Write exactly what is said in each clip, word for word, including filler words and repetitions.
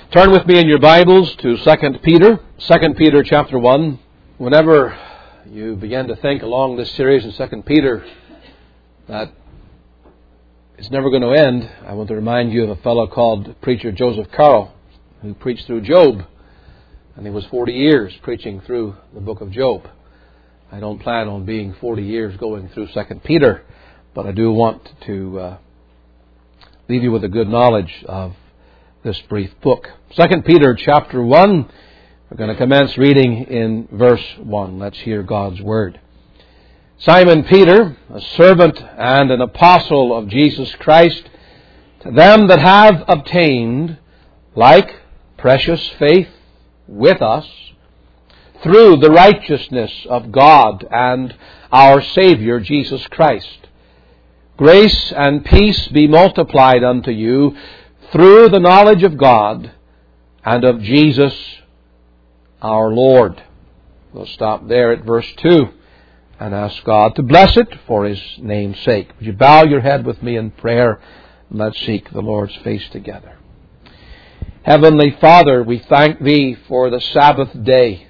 Turn with me in your Bibles to Second Peter, Second Peter chapter one. Whenever you begin to think along this series in Second Peter that it's never going to end, I want to remind you of a fellow called preacher Joseph Carroll, who preached through Job, and he was forty years preaching through the book of Job. I don't plan on being forty years going through Second Peter, but I do want to uh, leave you with a good knowledge of this brief book. Second Peter chapter one, we're going to commence reading in verse one. Let's hear God's Word. Simon Peter, a servant and an apostle of Jesus Christ, to them that have obtained like precious faith with us through the righteousness of God and our Savior Jesus Christ. Grace and peace be multiplied unto you through the knowledge of God and of Jesus our Lord. We'll stop there at verse two and ask God to bless it for His name's sake. Would you bow your head with me in prayer and let's seek the Lord's face together. Heavenly Father, we thank Thee for the Sabbath day.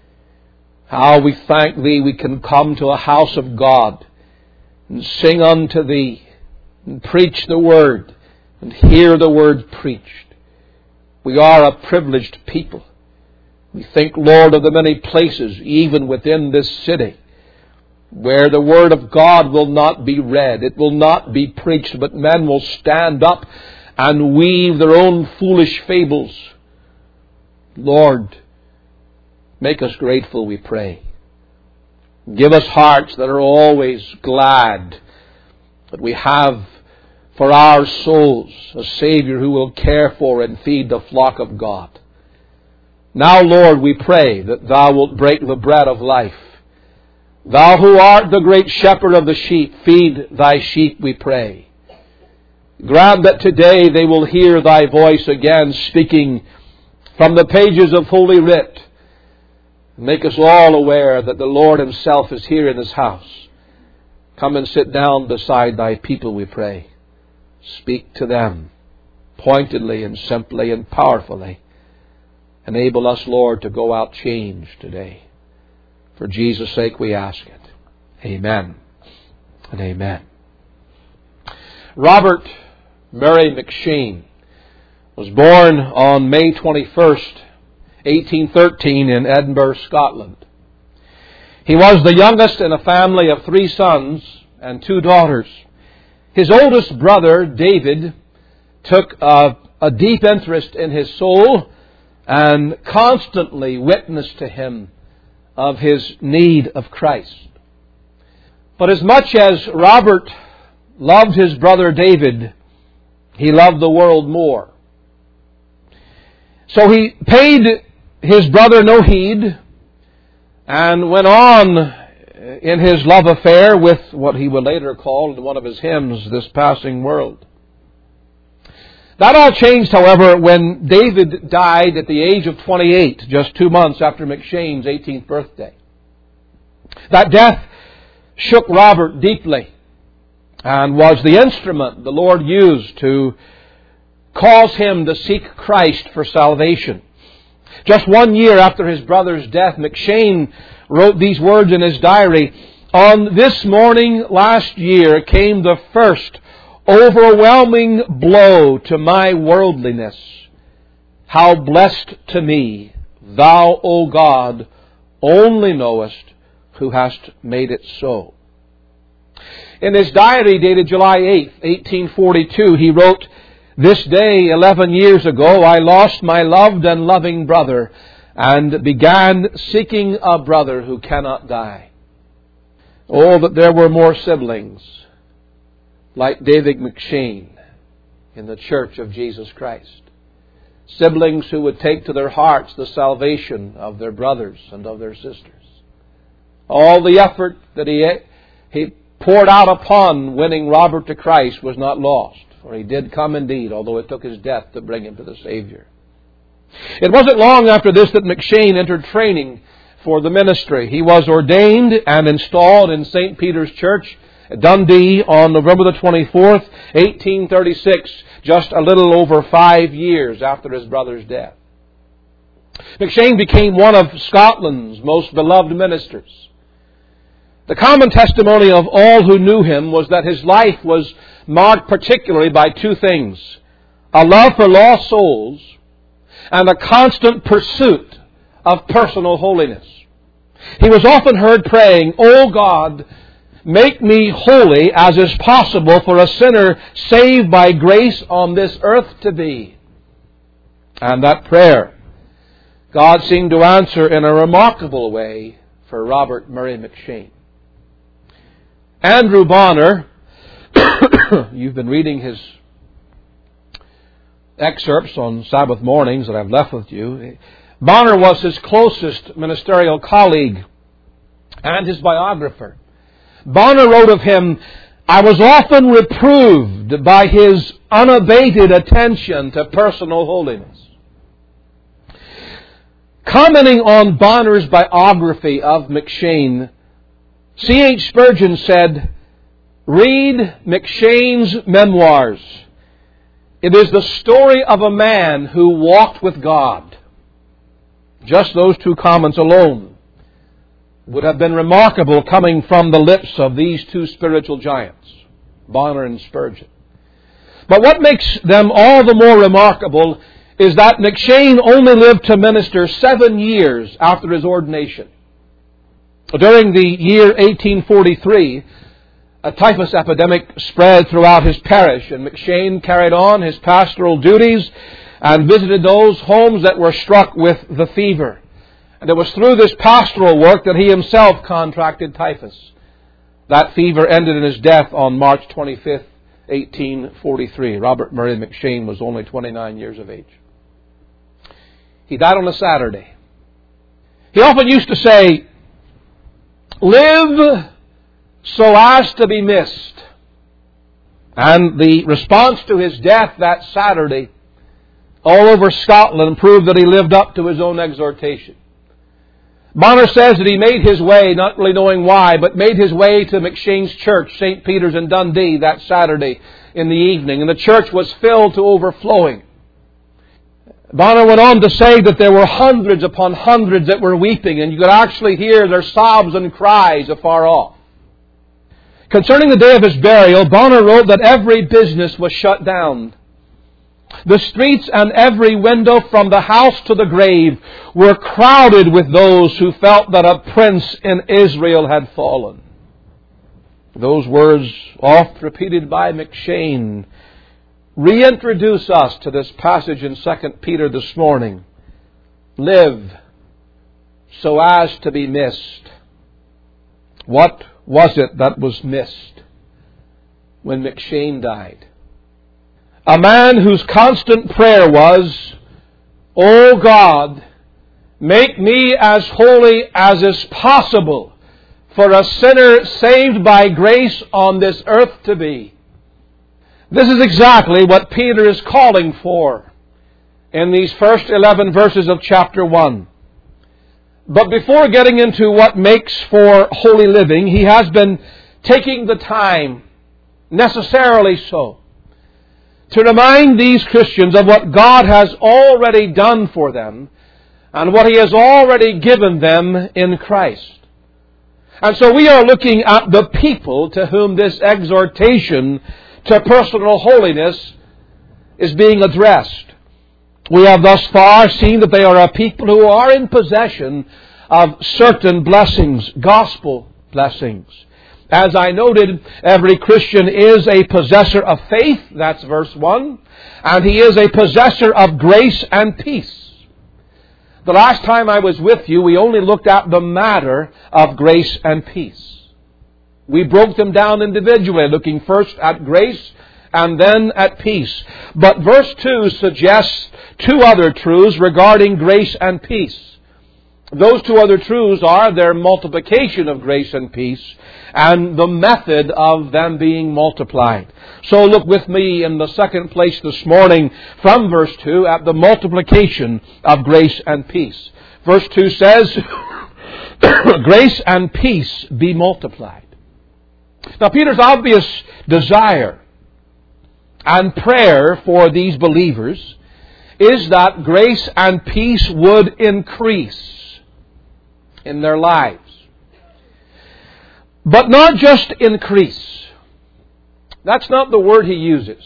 How we thank Thee we can come to a house of God and sing unto Thee and preach the Word and hear the Word preached. We are a privileged people. We think, Lord, of the many places, even within this city, where the Word of God will not be read, it will not be preached, but men will stand up and weave their own foolish fables. Lord, make us grateful, we pray. Give us hearts that are always glad that we have for our souls a Savior who will care for and feed the flock of God. Now, Lord, we pray that Thou wilt break the bread of life. Thou who art the great shepherd of the sheep, feed Thy sheep, we pray. Grant that today they will hear Thy voice again speaking from the pages of Holy Writ. Make us all aware that the Lord Himself is here in this house. Come and sit down beside Thy people, we pray. Speak to them pointedly and simply and powerfully. Enable us, Lord, to go out changed today. For Jesus' sake we ask it. Amen and amen. Robert Murray M'Cheyne was born on May twenty-first, eighteen thirteen in Edinburgh, Scotland. He was the youngest in a family of three sons and two daughters. His oldest brother, David, took a, a deep interest in his soul and constantly witnessed to him of his need of Christ. But as much as Robert loved his brother David, he loved the world more. So he paid his brother no heed and went on in his love affair with what he would later call in one of his hymns, this passing world. That all changed, however, when David died at the age of twenty-eight, just two months after M'Cheyne's eighteenth birthday. That death shook Robert deeply and was the instrument the Lord used to cause him to seek Christ for salvation. Just one year after his brother's death, M'Cheyne wrote these words in his diary. On this morning last year came the first overwhelming blow to my worldliness. How blessed to me, Thou, O God, only knowest who hast made it so. In his diary dated July eighth, eighteen forty-two, he wrote, This day, eleven years ago, I lost my loved and loving brother and began seeking a brother who cannot die. Oh, that there were more siblings like David M'Cheyne in the Church of Jesus Christ. Siblings who would take to their hearts the salvation of their brothers and of their sisters. All the effort that he, he poured out upon winning Robert to Christ was not lost. For he did come indeed, although it took his death to bring him to the Savior. It wasn't long after this that M'Cheyne entered training for the ministry. He was ordained and installed in Saint Peter's Church Dundee on November the twenty-fourth, eighteen thirty-six, just a little over five years after his brother's death. McCheyne became one of Scotland's most beloved ministers. The common testimony of all who knew him was that his life was marked particularly by two things: a love for lost souls and a constant pursuit of personal holiness. He was often heard praying, "O God, make me holy as is possible for a sinner saved by grace on this earth to be." And that prayer God seemed to answer in a remarkable way for Robert Murray McCheyne. Andrew Bonner, you've been reading his excerpts on Sabbath mornings that I've left with you. Bonner was his closest ministerial colleague and his biographer. Bonner wrote of him, "I was often reproved by his unabated attention to personal holiness." Commenting on Bonner's biography of McCheyne, C H Spurgeon said, "Read McCheyne's memoirs. It is the story of a man who walked with God." Just those two comments alone would have been remarkable coming from the lips of these two spiritual giants, Bonner and Spurgeon. But what makes them all the more remarkable is that McCheyne only lived to minister seven years after his ordination. During the year eighteen forty-three, a typhus epidemic spread throughout his parish, and McCheyne carried on his pastoral duties and visited those homes that were struck with the fever. And it was through this pastoral work that he himself contracted typhus. That fever ended in his death on March twenty-fifth, eighteen forty-three. Robert Murray McCheyne was only twenty-nine years of age. He died on a Saturday. He often used to say, "Live so as to be missed." And the response to his death that Saturday all over Scotland proved that he lived up to his own exhortation. Bonner says that he made his way, not really knowing why, but made his way to McCheyne's church, Saint Peter's in Dundee, that Saturday in the evening. And the church was filled to overflowing. Bonner went on to say that there were hundreds upon hundreds that were weeping, and you could actually hear their sobs and cries afar off. Concerning the day of his burial, Bonner wrote that every business was shut down. The streets and every window from the house to the grave were crowded with those who felt that a prince in Israel had fallen. Those words, oft repeated by McCheyne, reintroduce us to this passage in Second Peter this morning. Live so as to be missed. What was it that was missed when McCheyne died? A man whose constant prayer was, "O God, make me as holy as is possible for a sinner saved by grace on this earth to be." This is exactly what Peter is calling for in these first eleven verses of chapter one. But before getting into what makes for holy living, he has been taking the time, necessarily so, to remind these Christians of what God has already done for them and what He has already given them in Christ. And so we are looking at the people to whom this exhortation to personal holiness is being addressed. We have thus far seen that they are a people who are in possession of certain blessings, gospel blessings. As I noted, every Christian is a possessor of faith, that's verse one, and he is a possessor of grace and peace. The last time I was with you, we only looked at the matter of grace and peace. We broke them down individually, looking first at grace and then at peace. But verse two suggests two other truths regarding grace and peace. Those two other truths are their multiplication of grace and peace and the method of them being multiplied. So look with me in the second place this morning from verse two at the multiplication of grace and peace. Verse two says, "Grace and peace be multiplied." Now, Peter's obvious desire and prayer for these believers is that grace and peace would increase in their lives. But not just increase. That's not the word he uses.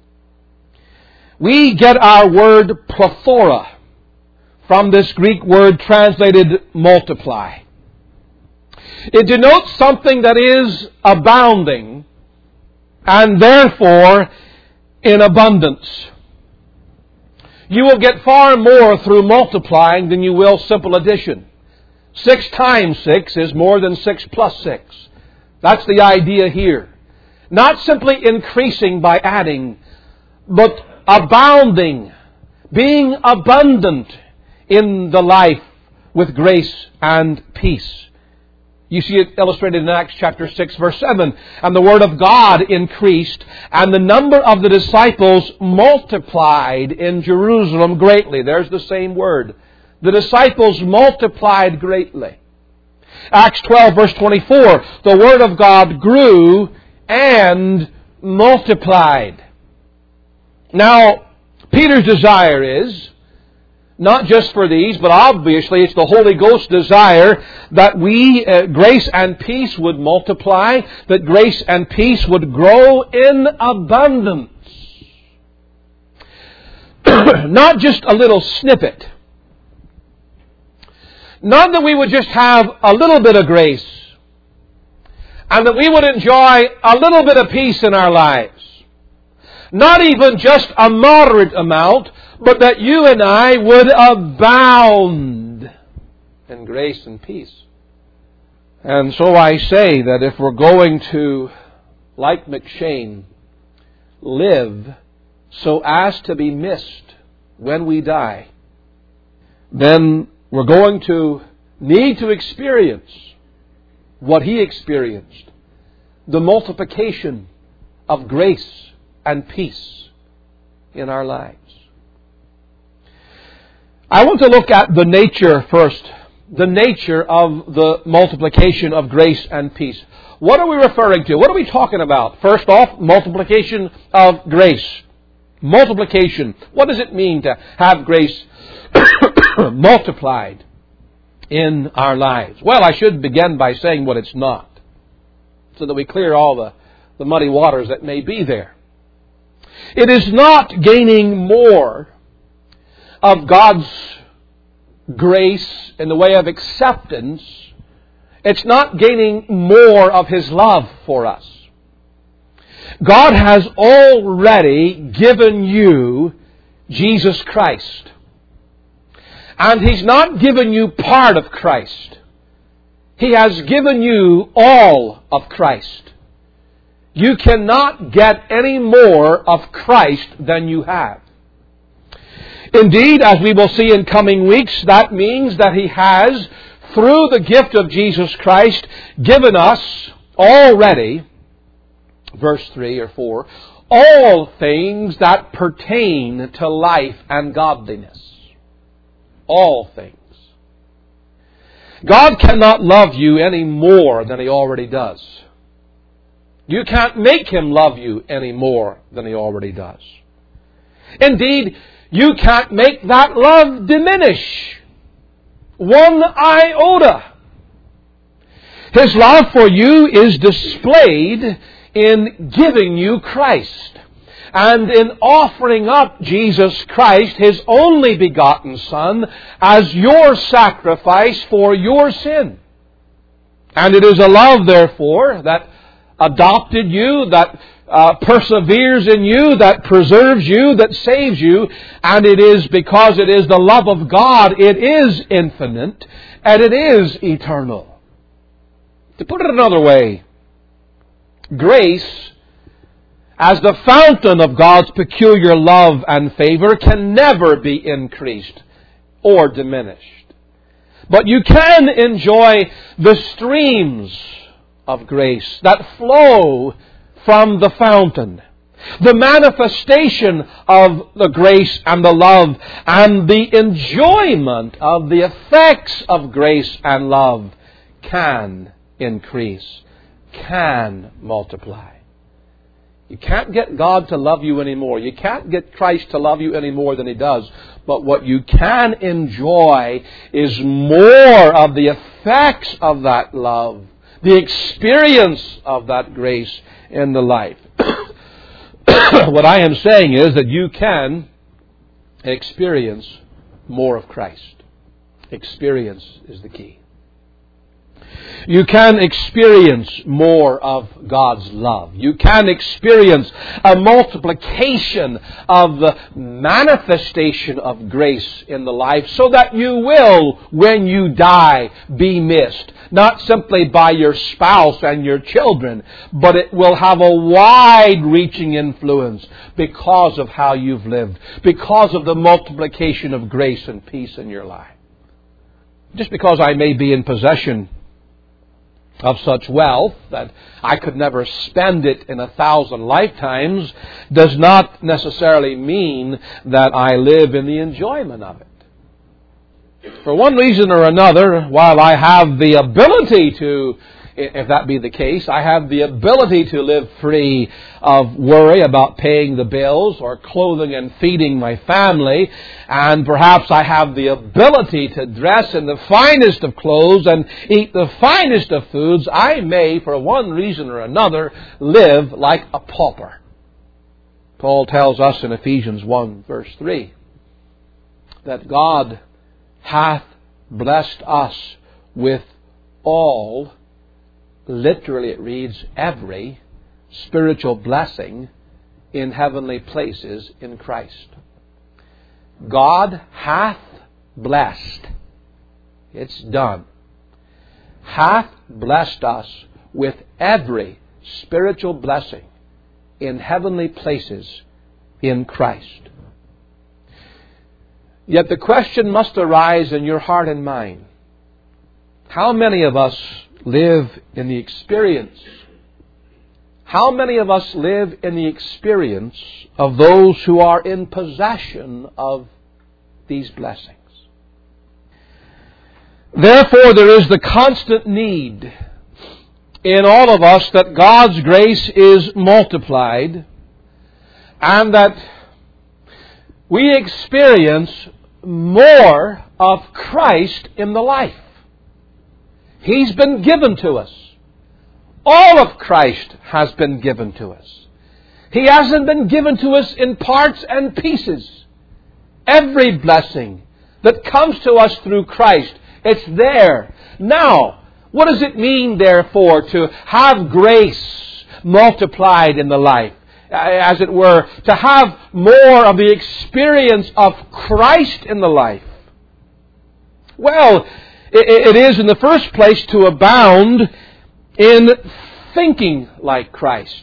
We get our word plethora from this Greek word translated multiply. It denotes something that is abounding and therefore in abundance. You will get far more through multiplying than you will simple addition. Six times six is more than six plus six. That's the idea here. Not simply increasing by adding, but abounding, being abundant in the life with grace and peace. You see it illustrated in Acts chapter six, verse seven. And the word of God increased, and the number of the disciples multiplied in Jerusalem greatly. There's the same word. The disciples multiplied greatly. Acts twelve, verse twenty-four. The word of God grew and multiplied. Now, Peter's desire is, not just for these, but obviously it's the Holy Ghost's desire that we, uh, grace and peace would multiply, that grace and peace would grow in abundance. Not just a little snippet. Not that we would just have a little bit of grace, and that we would enjoy a little bit of peace in our lives. Not even just a moderate amount, but that you and I would abound in grace and peace. And so I say that if we're going to, like McShane, live so as to be missed when we die, then we're going to need to experience what he experienced, the multiplication of grace and peace in our lives. I want to look at the nature first, the nature of the multiplication of grace and peace. What are we referring to? What are we talking about? First off, multiplication of grace. Multiplication. What does it mean to have grace multiplied in our lives? Well, I should begin by saying what it's not, so that we clear all the, the muddy waters that may be there. It is not gaining more of God's grace in the way of acceptance. It's not gaining more of His love for us. God has already given you Jesus Christ. And He's not given you part of Christ. He has given you all of Christ. You cannot get any more of Christ than you have. Indeed, as we will see in coming weeks, that means that He has, through the gift of Jesus Christ, given us already, verse three or four, all things that pertain to life and godliness. All things. God cannot love you any more than He already does. You can't make Him love you any more than He already does. Indeed, you can't make that love diminish one iota. His love for you is displayed in giving you Christ and in offering up Jesus Christ, His only begotten Son, as your sacrifice for your sin. And it is a love, therefore, that adopted you, that uh, perseveres in you, that preserves you, that saves you. And it is because it is the love of God, it is infinite, and it is eternal. To put it another way, grace, as the fountain of God's peculiar love and favor, can never be increased or diminished. But you can enjoy the streams of grace that flow from the fountain. The manifestation of the grace and the love and the enjoyment of the effects of grace and love can increase. can multiply. You can't get God to love you anymore. You can't get Christ to love you any more than He does. But what you can enjoy is more of the effects of that love, the experience of that grace in the life. What I am saying is that you can experience more of Christ. Experience is the key. You can experience more of God's love. You can experience a multiplication of the manifestation of grace in the life so that you will, when you die, be missed. Not simply by your spouse and your children, but it will have a wide-reaching influence because of how you've lived, because of the multiplication of grace and peace in your life. Just because I may be in possession of such wealth that I could never spend it in a thousand lifetimes does not necessarily mean that I live in the enjoyment of it. For one reason or another, while I have the ability to, if that be the case, I have the ability to live free of worry about paying the bills or clothing and feeding my family, and perhaps I have the ability to dress in the finest of clothes and eat the finest of foods, I may, for one reason or another, live like a pauper. Paul tells us in Ephesians one, verse three, that God hath blessed us with all, literally it reads every, spiritual blessing in heavenly places in Christ. God hath blessed. It's done. Hath blessed us with every spiritual blessing in heavenly places in Christ. Yet the question must arise in your heart and mind. How many of us live in the experience? How many of us live in the experience of those who are in possession of these blessings? Therefore, there is the constant need in all of us that God's grace is multiplied and that we experience more of Christ in the life. He's been given to us. All of Christ has been given to us. He hasn't been given to us in parts and pieces. Every blessing that comes to us through Christ, it's there. Now, what does it mean, therefore, to have grace multiplied in the life? As it were, to have more of the experience of Christ in the life? Well, it is in the first place to abound in thinking like Christ.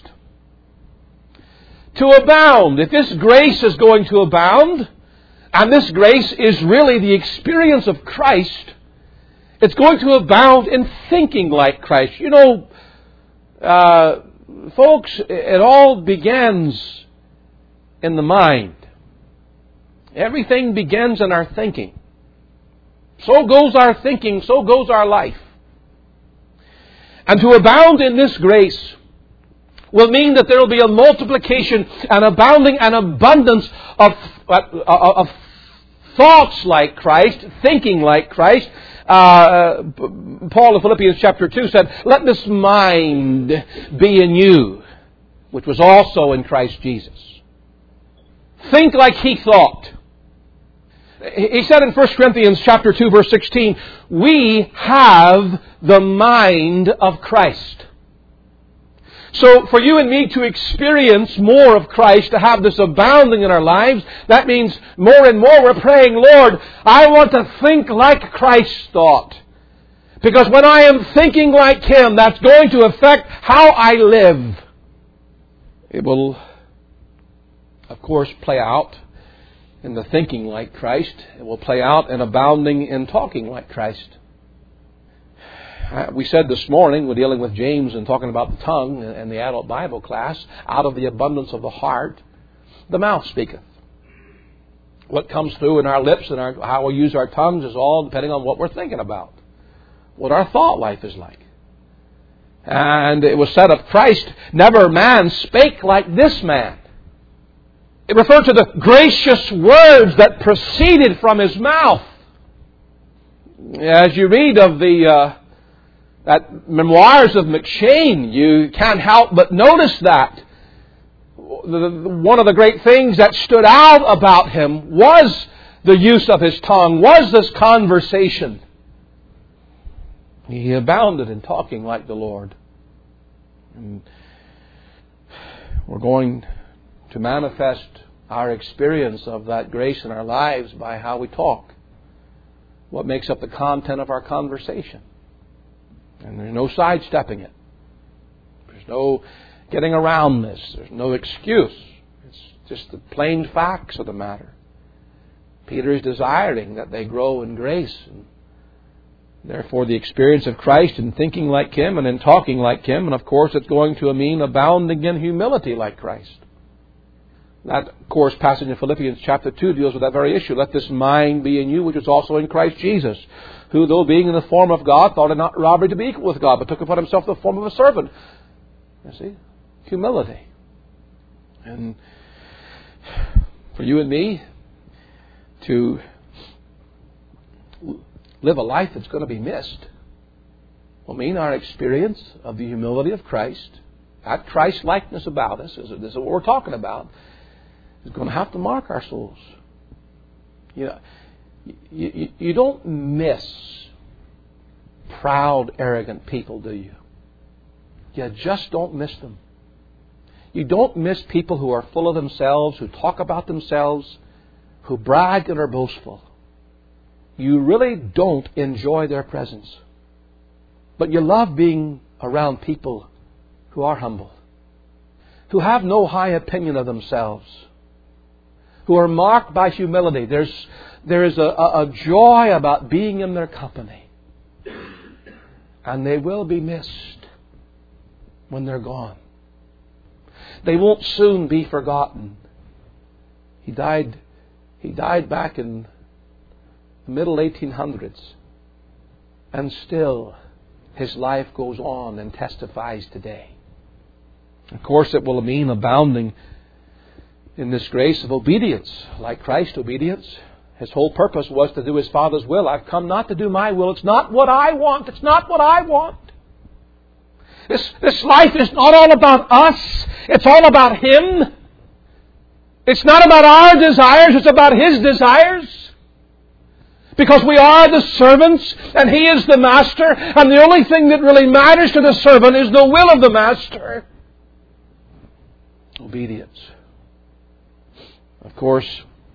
To abound. If this grace is going to abound, and this grace is really the experience of Christ, it's going to abound in thinking like Christ. You know, uh, folks, it all begins in the mind. Everything begins in our thinking. So goes our thinking, so goes our life. And to abound in this grace will mean that there will be a multiplication, an abounding, an abundance of, of thoughts like Christ, thinking like Christ. Uh, Paul in Philippians chapter two said, "Let this mind be in you, which was also in Christ Jesus." Think like He thought. He said in First Corinthians chapter two, verse sixteen, "We have the mind of Christ." So for you and me to experience more of Christ, to have this abounding in our lives, that means more and more we're praying, "Lord, I want to think like Christ thought." Because when I am thinking like Him, that's going to affect how I live. It will, of course, play out in the thinking like Christ. It will play out in abounding in talking like Christ. We said this morning, we're dealing with James and talking about the tongue in the adult Bible class, out of the abundance of the heart, the mouth speaketh. What comes through in our lips and our, how we use our tongues is all depending on what we're thinking about, what our thought life is like. And it was said of Christ, never man spake like this man. It referred to the gracious words that proceeded from His mouth. As you read of the uh, that memoirs of M'Cheyne, you can't help but notice that one of the great things that stood out about him was the use of his tongue, was this conversation. He abounded in talking like the Lord. And we're going to manifest our experience of that grace in our lives by how we talk. What makes up the content of our conversation. And there's no sidestepping it. There's no getting around this. There's no excuse. It's just the plain facts of the matter. Peter is desiring that they grow in grace. And therefore, the experience of Christ in thinking like Him and in talking like Him. And of course, it's going to mean abounding in humility like Christ. That, of course, passage in Philippians chapter two deals with that very issue. Let this mind be in you, which is also in Christ Jesus, who, though being in the form of God, thought it not robbery to be equal with God, but took upon Himself the form of a servant. You see? Humility. And for you and me to live a life that's going to be missed will mean our experience of the humility of Christ, that Christ-likeness about us, this is what we're talking about, is going to have to mark our souls. You know, you, you, you don't miss proud, arrogant people, do you? You just don't miss them. You don't miss people who are full of themselves, who talk about themselves, who brag and are boastful. You really don't enjoy their presence. But you love being around people who are humble, who have no high opinion of themselves, who are marked by humility. There's, there is a, a, a joy about being in their company. And they will be missed when they're gone. They won't soon be forgotten. He died, he died back in the middle eighteen hundreds. And still, his life goes on and testifies today. Of course, it will mean abounding in this grace of obedience, like Christ's obedience. His whole purpose was to do His Father's will. I've come not to do my will. It's not what I want. It's not what I want. This, this life is not all about us. It's all about Him. It's not about our desires. It's about His desires. Because we are the servants and He is the master. And the only thing that really matters to the servant is the will of the master. Obedience. Of course,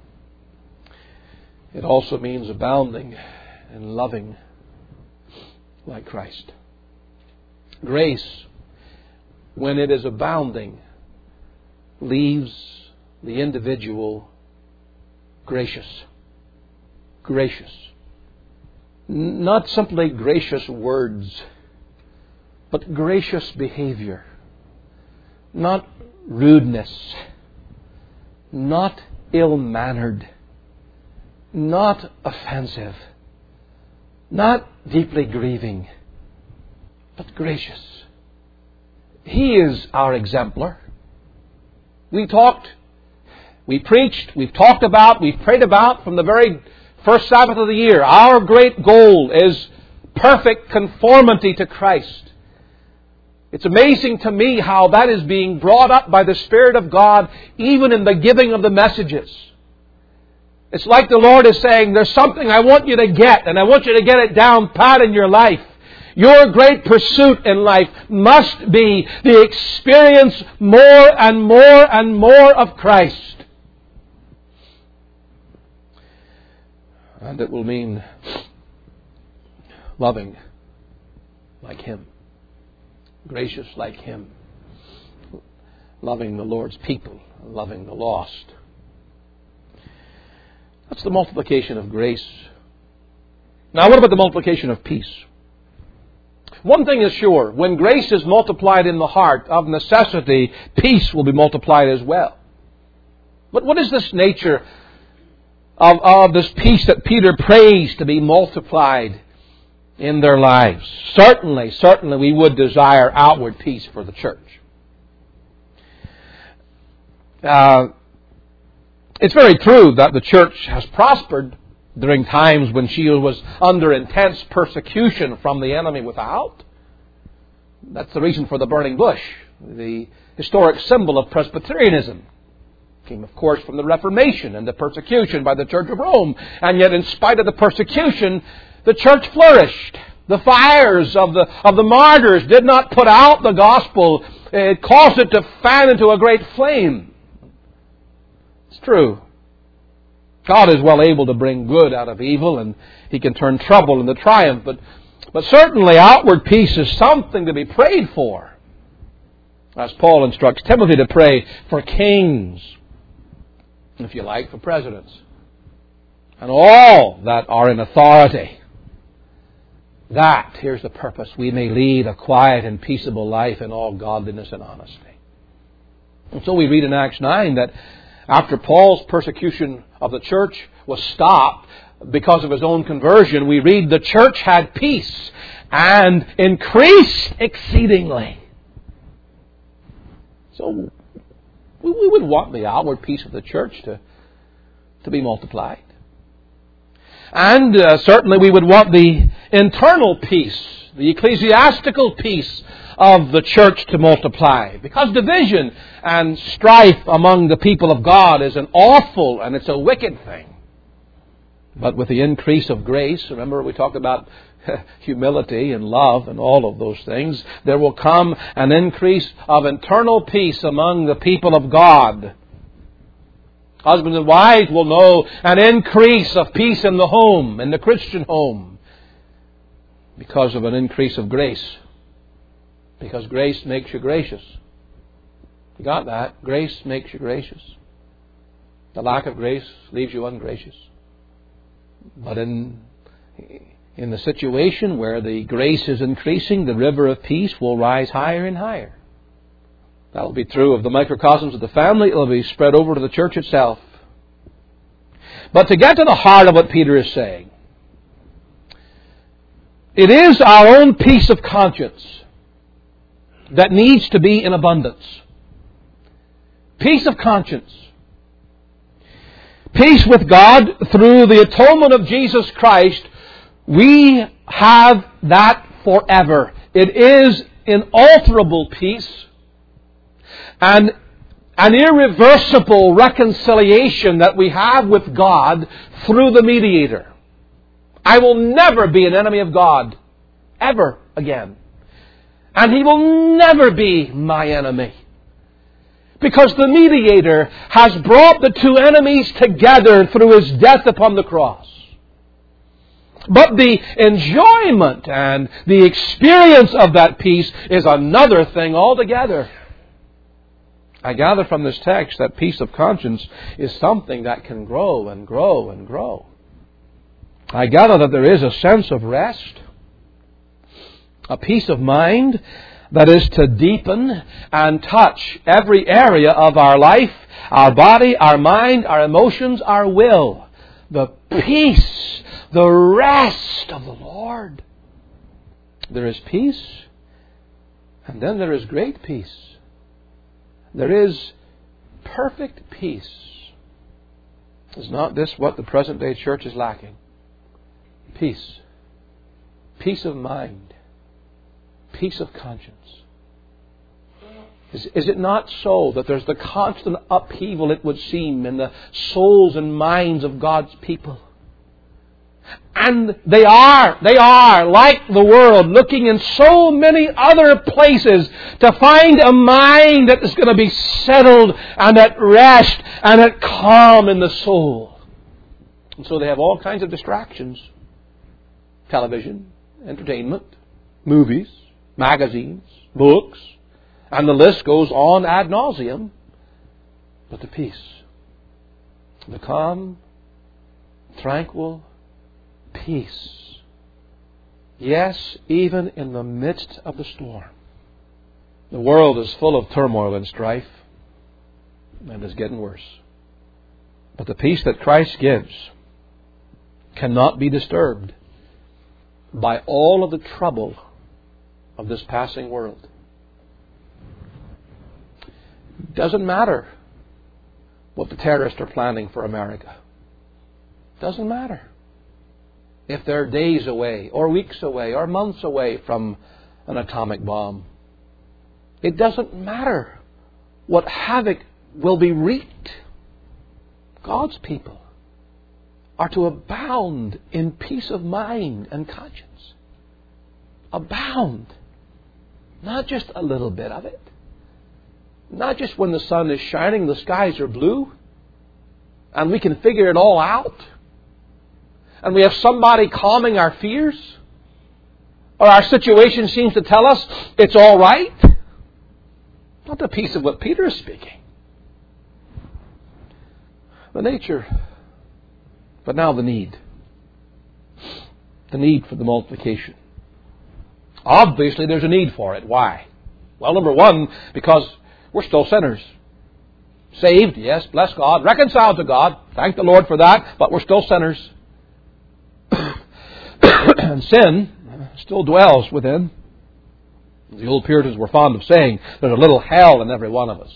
it also means abounding and loving like Christ. Grace, when it is abounding, leaves the individual gracious. Gracious. Not simply gracious words, but gracious behavior. Not rudeness. Not ill-mannered. Not offensive. Not deeply grieving. But gracious. He is our exemplar. We talked, we preached, we've talked about, we've prayed about from the very first Sabbath of the year. Our great goal is perfect conformity to Christ. It's amazing to me how that is being brought up by the Spirit of God even in the giving of the messages. It's like the Lord is saying, there's something I want you to get, and I want you to get it down pat in your life. Your great pursuit in life must be the experience more and more and more of Christ. And it will mean loving like Him. Gracious like Him. Loving the Lord's people. Loving the lost. That's the multiplication of grace. Now what about the multiplication of peace? One thing is sure, when grace is multiplied in the heart, of necessity, peace will be multiplied as well. But what is this nature of, of this peace that Peter prays to be multiplied in their lives. Certainly, certainly we would desire outward peace for the church. Uh, it's very true that the church has prospered during times when she was under intense persecution from the enemy without. That's the reason for the burning bush. The historic symbol of Presbyterianism came, of course, from the Reformation and the persecution by the Church of Rome. And yet, in spite of the persecution, the church flourished. The fires of the of the martyrs did not put out the gospel. It caused it to fan into a great flame. It's true. God is well able to bring good out of evil, and He can turn trouble into triumph. But, but certainly outward peace is something to be prayed for. As Paul instructs Timothy to pray for kings, if you like, for presidents, and all that are in authority. That, here's the purpose, we may lead a quiet and peaceable life in all godliness and honesty. And so we read in Acts nine that after Paul's persecution of the church was stopped because of his own conversion, we read the church had peace and increased exceedingly. So we would want the outward peace of the church to, to be multiplied. And uh, certainly we would want the internal peace, the ecclesiastical peace of the church to multiply. Because division and strife among the people of God is an awful and it's a wicked thing. But with the increase of grace, remember we talked about humility and love and all of those things, there will come an increase of internal peace among the people of God. Husbands and wives will know an increase of peace in the home, in the Christian home, because of an increase of grace. Because grace makes you gracious. You got that? Grace makes you gracious. The lack of grace leaves you ungracious. But in, in the situation where the grace is increasing, the river of peace will rise higher and higher. That will be true of the microcosms of the family. It will be spread over to the church itself. But to get to the heart of what Peter is saying, it is our own peace of conscience that needs to be in abundance. Peace of conscience. Peace with God through the atonement of Jesus Christ. We have that forever. It is inalterable peace and an irreversible reconciliation that we have with God through the mediator. I will never be an enemy of God, ever again. And He will never be my enemy. Because the mediator has brought the two enemies together through His death upon the cross. But the enjoyment and the experience of that peace is another thing altogether. I gather from this text that peace of conscience is something that can grow and grow and grow. I gather that there is a sense of rest, a peace of mind that is to deepen and touch every area of our life, our body, our mind, our emotions, our will. The peace, the rest of the Lord. There is peace, and then there is great peace. There is perfect peace. Is not this what the present day church is lacking? Peace. Peace of mind. Peace of conscience. Is, is it not so that there's the constant upheaval, it would seem, in the souls and minds of God's people? And they are, they are, like the world, looking in so many other places to find a mind that is going to be settled and at rest and at calm in the soul. And so they have all kinds of distractions. Television, entertainment, movies, magazines, books, and the list goes on ad nauseum. But the peace, the calm, tranquil peace. Yes, even in the midst of the storm. The world is full of turmoil and strife, and is getting worse. But the peace that Christ gives cannot be disturbed. by all of the trouble of this passing world. Doesn't matter what the terrorists are planning for America. Doesn't matter if they're days away or weeks away or months away from an atomic bomb. It doesn't matter what havoc will be wreaked. God's people are to abound in peace of mind and conscience. Abound. Not just a little bit of it. Not just when the sun is shining, the skies are blue, and we can figure it all out, and we have somebody calming our fears, or our situation seems to tell us it's all right. Not the peace of what Peter is speaking. The nature, but now the need. The need for the multiplication. Obviously, there's a need for it. Why? Well, number one, because we're still sinners. Saved, yes, bless God. Reconciled to God. Thank the Lord for that. But we're still sinners. And sin still dwells within. The old Puritans were fond of saying, there's a little hell in every one of us.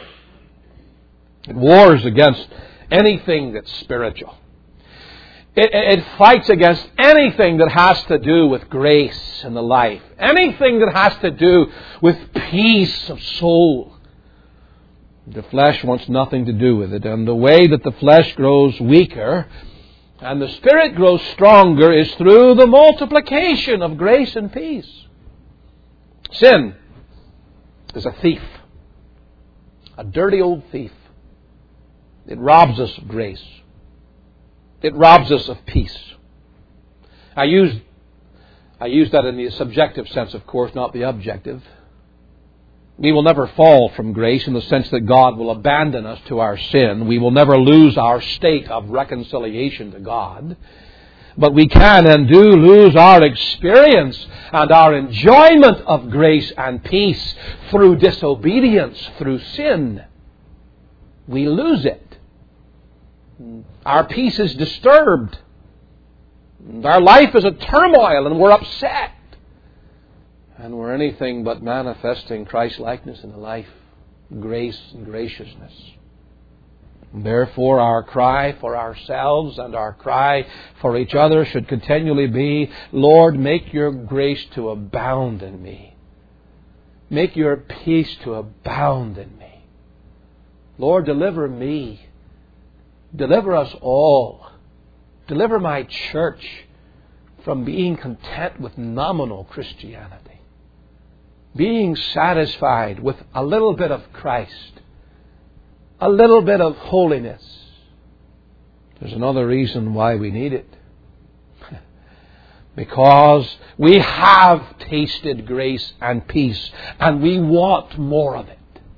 It wars against anything that's spiritual. It, it fights against anything that has to do with grace in the life. Anything that has to do with peace of soul. The flesh wants nothing to do with it. And the way that the flesh grows weaker and the Spirit grows stronger is through the multiplication of grace and peace. Sin is a thief. A dirty old thief. It robs us of grace. It robs us of peace. I use, I use that in the subjective sense, of course, not the objective. We will never fall from grace in the sense that God will abandon us to our sin. We will never lose our state of reconciliation to God. But we can and do lose our experience and our enjoyment of grace and peace through disobedience, through sin. We lose it. Our peace is disturbed. Our life is a turmoil and we're upset. And we're anything but manifesting Christ-likeness in the life, grace and graciousness. Therefore, our cry for ourselves and our cry for each other should continually be, Lord, make your grace to abound in me. Make your peace to abound in me. Lord, deliver me. Deliver us all. Deliver my church from being content with nominal Christianity. Being satisfied with a little bit of Christ. A little bit of holiness. There's another reason why we need it. Because we have tasted grace and peace, and we want more of it.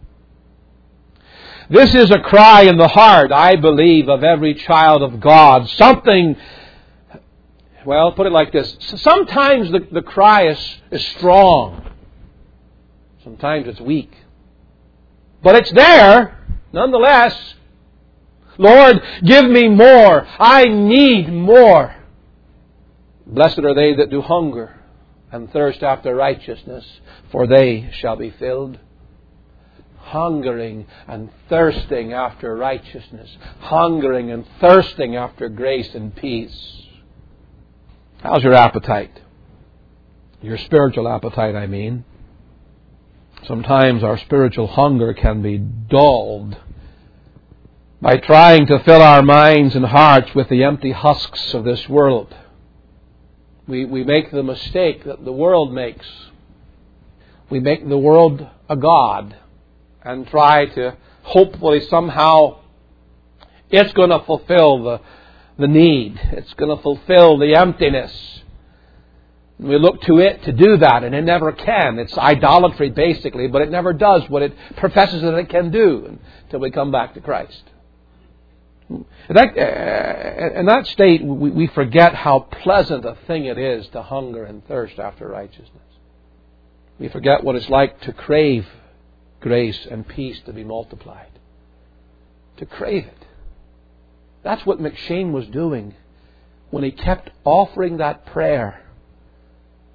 This is a cry in the heart, I believe, of every child of God. Something, well, put it like this. Sometimes the, the cry is, is strong. Sometimes it's weak. But it's there, nonetheless. Lord, give me more. I need more. Blessed are they that do hunger and thirst after righteousness, for they shall be filled. Hungering and thirsting after righteousness. Hungering and thirsting after grace and peace. How's your appetite? Your spiritual appetite, I mean. Sometimes our spiritual hunger can be dulled by trying to fill our minds and hearts with the empty husks of this world. We, we make the mistake that the world makes. We make the world a god and try to hopefully somehow it's going to fulfill the, the need. It's going to fulfill the emptiness. And we look to it to do that, and it never can. It's idolatry, basically, but it never does what it professes that it can do until we come back to Christ. In that, in that state, we, we forget how pleasant a thing it is to hunger and thirst after righteousness. We forget what it's like to crave grace and peace to be multiplied. To crave it. That's what McShane was doing when he kept offering that prayer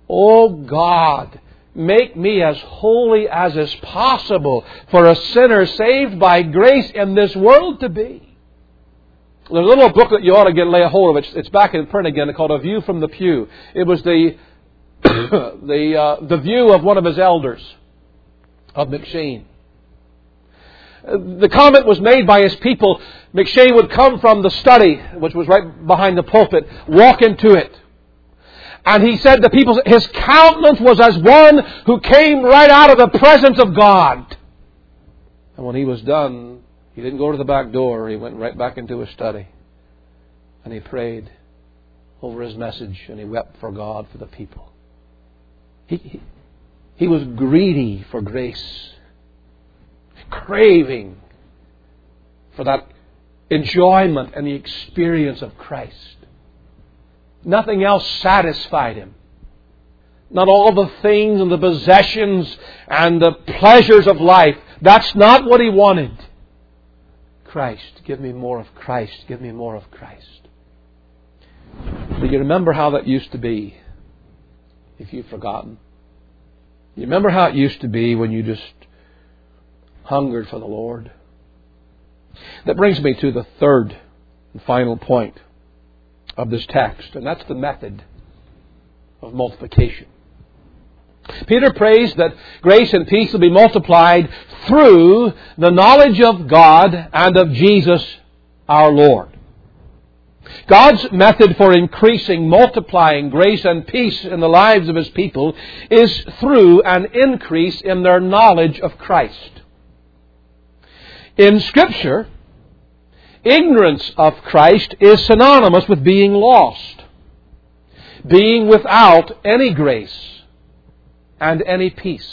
"Oh God, make me as holy as is possible for a sinner saved by grace in this world to be." There's a little book that you ought to get lay a hold of. It's, it's back in print again, called A View from the Pew. It was the the uh, the view of one of his elders, of McShane. The comment was made by his people. McShane would come from the study, which was right behind the pulpit, walk into it. And he said to people, his countenance was as one who came right out of the presence of God. And when he was done, he didn't go to the back door. He went right back into his study. And he prayed over his message, and he wept for God, for the people. He, he, he was greedy for grace, craving for that enjoyment and the experience of Christ. Nothing else satisfied him. Not all the things and the possessions and the pleasures of life. That's not what he wanted. Christ, give me more of Christ, give me more of Christ. Do you remember how that used to be? If you've forgotten. You remember how it used to be when you just hungered for the Lord? That brings me to the third and final point of this text, and that's the method of multiplication. Peter prays that grace and peace will be multiplied through the knowledge of God and of Jesus our Lord. God's method for increasing, multiplying grace and peace in the lives of His people is through an increase in their knowledge of Christ. In Scripture, ignorance of Christ is synonymous with being lost, being without any grace and any peace.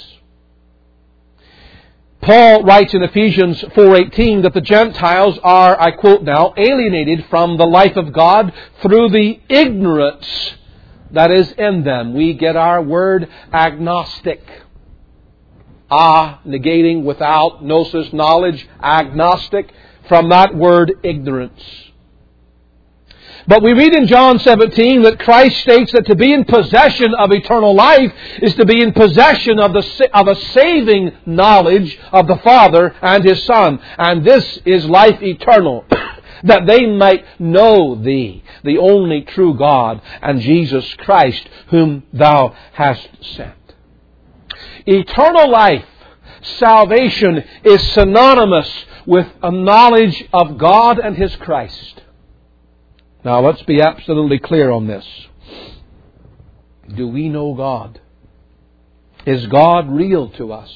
Paul writes in Ephesians four eighteen that the Gentiles are, I quote now, alienated from the life of God through the ignorance that is in them. We get our word agnostic. Ah, negating without, gnosis, knowledge, agnostic, from that word ignorance. But we read in John seventeen that Christ states that to be in possession of eternal life is to be in possession of the of a saving knowledge of the Father and His Son. And this is life eternal, that they might know Thee, the only true God, and Jesus Christ, whom Thou hast sent. Eternal life, salvation, is synonymous with a knowledge of God and His Christ. Now let's be absolutely clear on this. Do we know God? Is God real to us?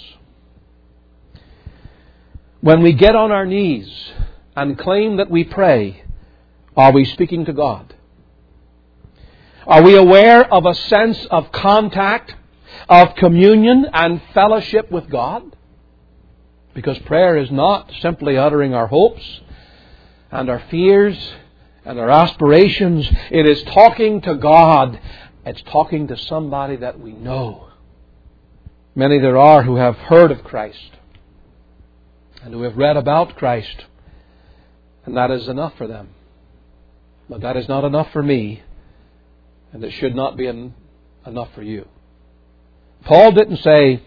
When we get on our knees and claim that we pray, are we speaking to God? Are we aware of a sense of contact, of communion and fellowship with God? Because prayer is not simply uttering our hopes and our fears and our aspirations. It is talking to God. It's talking to somebody that we know. Many there are who have heard of Christ and who have read about Christ, and that is enough for them. But that is not enough for me, and it should not be en- enough for you. Paul didn't say,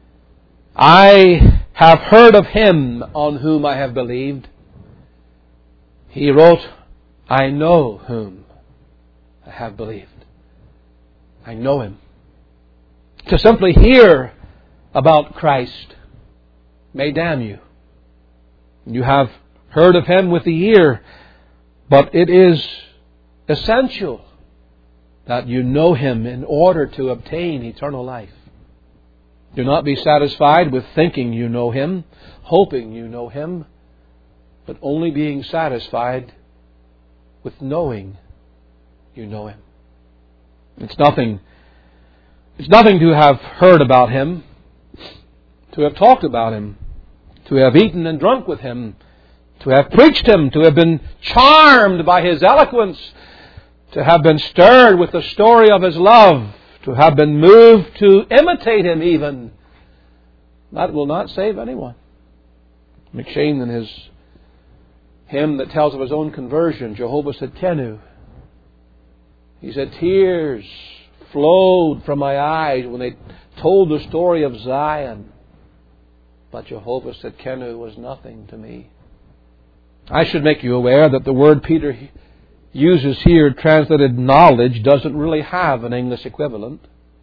I have heard of Him on whom I have believed. He wrote, I know whom I have believed. I know Him. To simply hear about Christ may damn you. You have heard of Him with the ear, but it is essential that you know Him in order to obtain eternal life. Do not be satisfied with thinking you know Him, hoping you know Him, but only being satisfied with knowing you know Him. It's nothing, it's nothing to have heard about Him, to have talked about Him, to have eaten and drunk with Him, to have preached Him, to have been charmed by His eloquence, to have been stirred with the story of His love, to have been moved to imitate Him even. That will not save anyone. McShane, in his hymn that tells of his own conversion, Jehovah Tsidkenu, he said, tears flowed from my eyes when they told the story of Zion. But Jehovah Tsidkenu was nothing to me. I should make you aware that the word Peter uses here, translated knowledge, doesn't really have an English equivalent.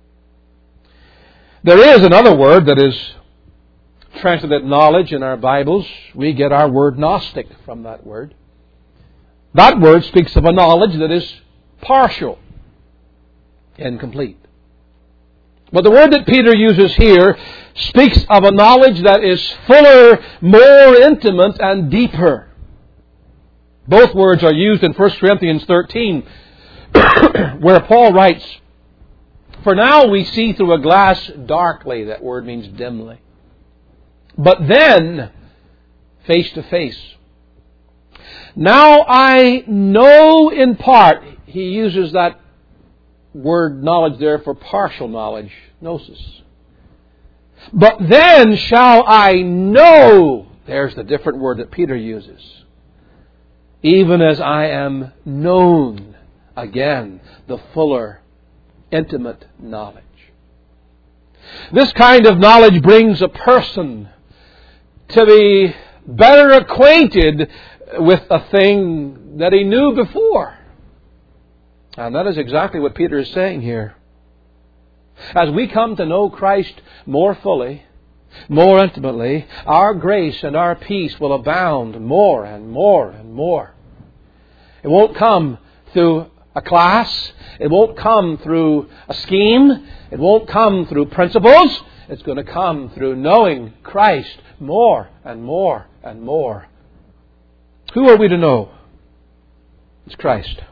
There is another word that is translated knowledge in our Bibles. We get our word Gnostic from that word. That word speaks of a knowledge that is partial, incomplete. But the word that Peter uses here speaks of a knowledge that is fuller, more intimate, and deeper. Both words are used in First Corinthians thirteen, where Paul writes, "For now we see through a glass darkly," that word means dimly, "but then face to face. Now I know in part," he uses that word knowledge there for partial knowledge, gnosis. "But then shall I know," there's the different word that Peter uses, "even as I am known," again, the fuller, intimate knowledge. This kind of knowledge brings a person to be better acquainted with a thing that he knew before. And that is exactly what Peter is saying here. As we come to know Christ more fully, more intimately, our grace and our peace will abound more and more and more. It won't come through a class. It won't come through a scheme. It won't come through principles. It's going to come through knowing Christ more and more and more. Who are we to know? It's Christ.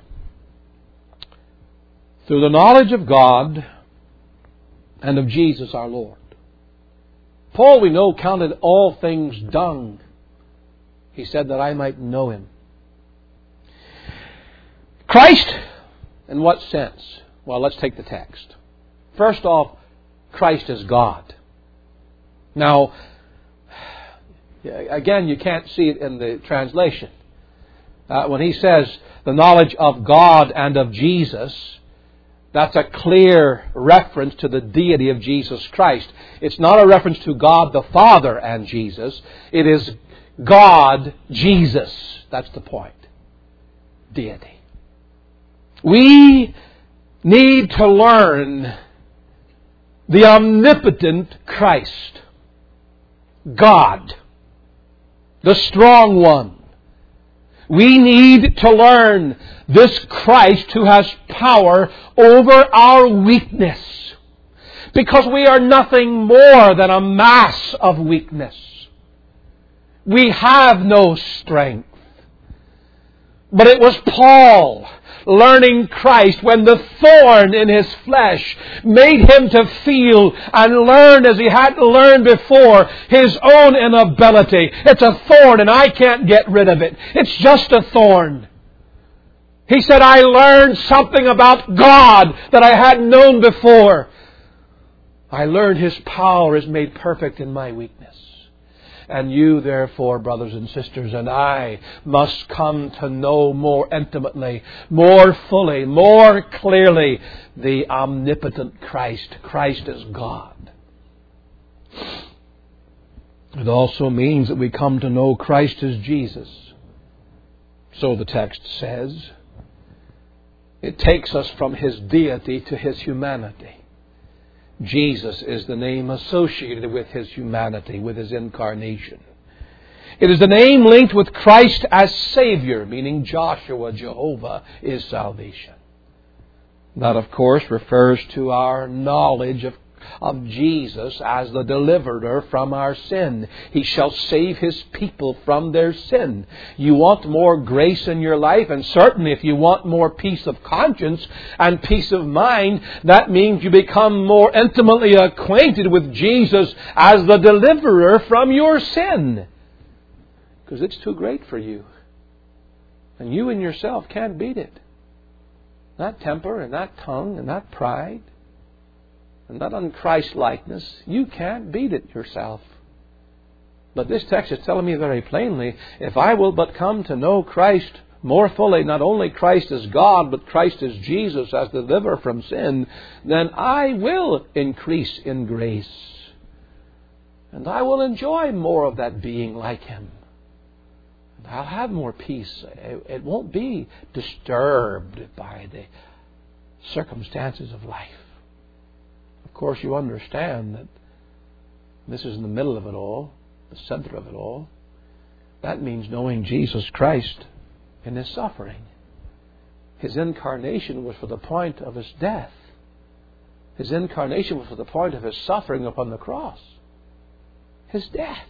Through the knowledge of God and of Jesus our Lord. Paul, we know, counted all things dung. He said that I might know Him. Christ, in what sense? Well, let's take the text. First off, Christ is God. Now, again, you can't see it in the translation. Uh, when he says the knowledge of God and of Jesus, that's a clear reference to the deity of Jesus Christ. It's not a reference to God the Father and Jesus. It is God, Jesus. That's the point. Deity. We need to learn the omnipotent Christ. God. The strong one. We need to learn this Christ who has power over our weakness. Because we are nothing more than a mass of weakness. We have no strength. But it was Paul, learning Christ, when the thorn in his flesh made him to feel and learn as he hadn't learned before his own inability. It's a thorn and I can't get rid of it. It's just a thorn. He said, I learned something about God that I hadn't known before. I learned His power is made perfect in my weakness. And you, therefore, brothers and sisters, and I must come to know more intimately, more fully, more clearly the omnipotent Christ. Christ is God. It also means that we come to know Christ as Jesus. So the text says. It takes us from His deity to His humanity. Jesus is the name associated with His humanity, with His incarnation. It is the name linked with Christ as Savior, meaning Joshua, Jehovah, is salvation. That, of course, refers to our knowledge of, of Jesus as the deliverer from our sin. He shall save His people from their sin. You want more grace in your life, and certainly if you want more peace of conscience and peace of mind, that means you become more intimately acquainted with Jesus as the deliverer from your sin. Because it's too great for you. And you in yourself can't beat it. That temper and that tongue and that pride and that unChrist-likeness, you can't beat it yourself. But this text is telling me very plainly, if I will but come to know Christ more fully not only Christ as God, but Christ as Jesus, as the deliverer from sin, then I will increase in grace. And I will enjoy more of that being like Him. And I'll have more peace. It won't be disturbed by the circumstances of life. Of course, you understand that this is in the middle of it all, the center of it all. That means knowing Jesus Christ in His suffering. His incarnation was for the point of His death. His incarnation was for the point of His suffering upon the cross. His death.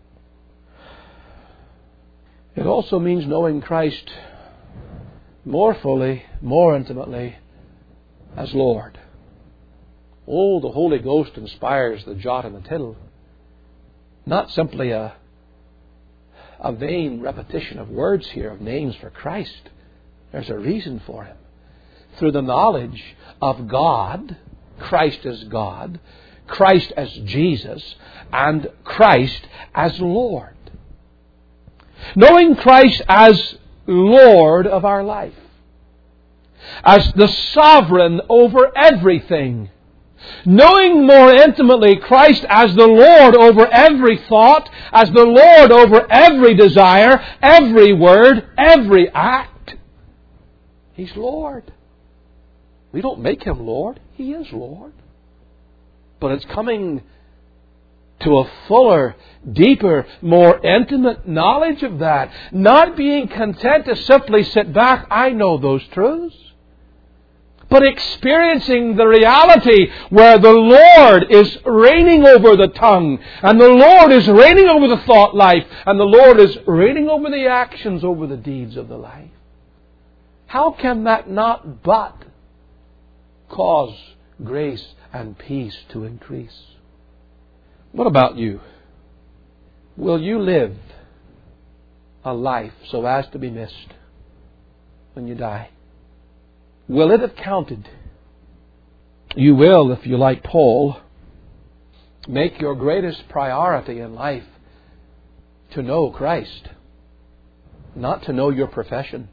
It also means knowing Christ more fully, more intimately as Lord. Oh, the Holy Ghost inspires the jot and the tittle. Not simply a, a vain repetition of words here, of names for Christ. There's a reason for Him. Through the knowledge of God, Christ as God, Christ as Jesus, and Christ as Lord. Knowing Christ as Lord of our life, as the sovereign over everything. Knowing more intimately Christ as the Lord over every thought, as the Lord over every desire, every word, every act. He's Lord. We don't make Him Lord. He is Lord. But it's coming to a fuller, deeper, more intimate knowledge of that. Not being content to simply sit back, I know those truths. But experiencing the reality where the Lord is reigning over the tongue, and the Lord is reigning over the thought life, and the Lord is reigning over the actions, over the deeds of the life. How can that not but cause grace and peace to increase? What about you? Will you live a life so as to be missed when you die? Will it have counted? You will, if you, like Paul, make your greatest priority in life to know Christ, not to know your profession,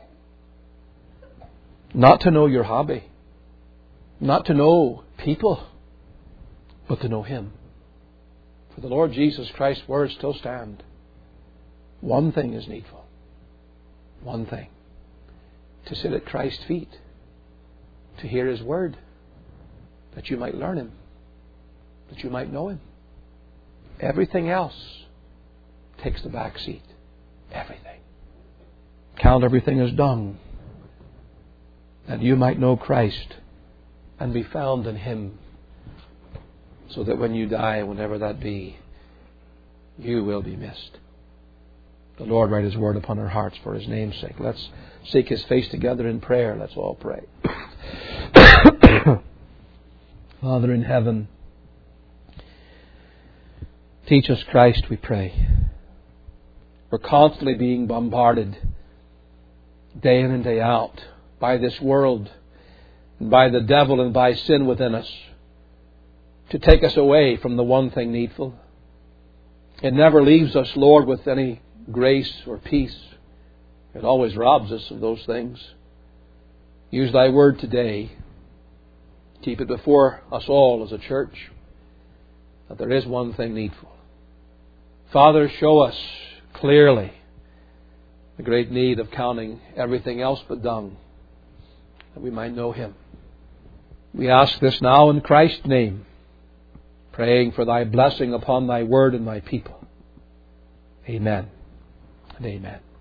not to know your hobby, not to know people, but to know Him. For the Lord Jesus Christ's words still stand. One thing is needful. One thing. To sit at Christ's feet, to hear His word, that you might learn Him, that you might know Him. Everything else takes the back seat. Everything. Count everything as dung, that you might know Christ and be found in Him, so that when you die, whenever that be, you will be missed. The Lord write His word upon our hearts for His name's sake. Let's seek His face together in prayer. Let's all pray. Father in heaven, teach us Christ, we pray. We're constantly being bombarded day in and day out by this world, and by the devil and by sin within us, to take us away from the one thing needful. It never leaves us, Lord, with any grace or peace. It always robs us of those things. Use Thy word today. Keep it before us all as a church, that there is one thing needful. Father, show us clearly the great need of counting everything else but dung, that we might know Him. We ask this now in Christ's name, praying for Thy blessing upon Thy word and Thy people. Amen and amen.